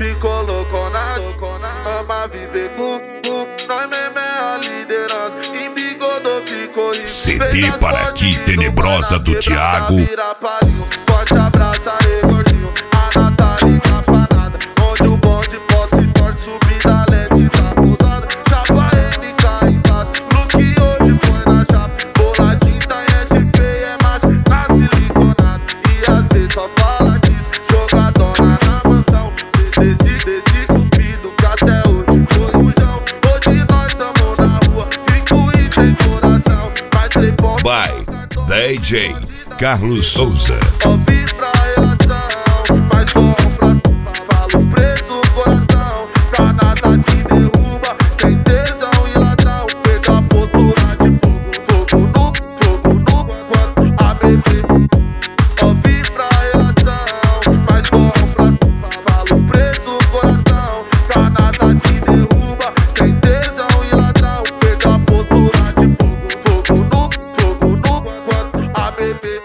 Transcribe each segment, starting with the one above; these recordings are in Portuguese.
ficou loucona, ama viver cu, nós mesmo é a liderança, em Bigodô ficou rico. CD para ti, Tenebrosa do Thiago. Forte abraço aí, gordinho, a Natália Capanada, onde o bonde pode se torce, subir da lente tá pousada. Chapa NK embaixo, look hoje põe na chapa, boladinho tá em SP, é macho, na siliconada. E às vezes só fala disso, jogadona na mansão, desse cupido que até hoje foi um jão. Hoje nós tamo na rua, rico e sem coração, mas 3 pontos. By DJ Carlos Souza. Ouvi pra relação, mas bom pra falo preso o coração. Canada te derruba, tem tesão e ladrão. Perdeu a postura de fogo no quanto a bebê. Ouvi pra relação, mas bom pra falo preso o coração. Canada te derruba, tem tesão e ladrão. Perdeu a postura de fogo no quanto a bebê.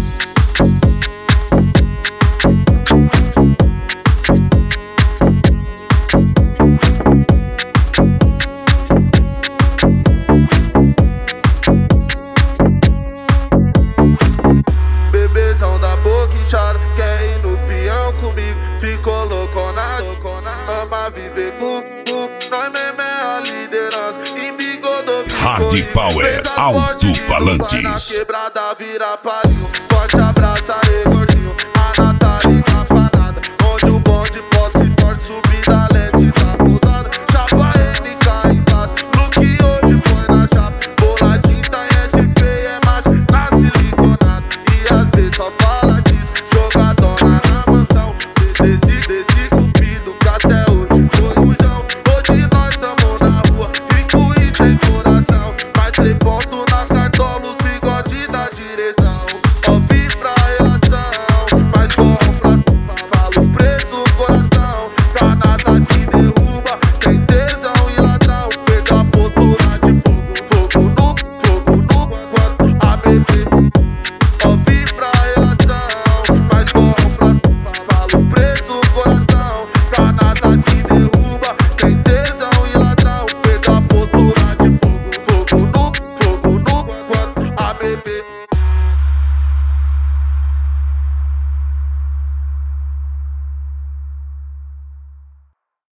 Bebezão da boca inchada, quer ir no peão comigo, ficou loucona, ama viver cu, nós mesmo é a liderança, em Bigodô ficou Hard rico. Power Alto-Falantes. Na quebrada vira palinho, forte abraço aí, gordinho, a Natália Capanada, onde o bonde pode se torce, subir da lente tá pousada. Chapa NK embaixo, look hoje põe na chapa, boladinho tá em SP, é macho, na siliconada. E às vezes só fala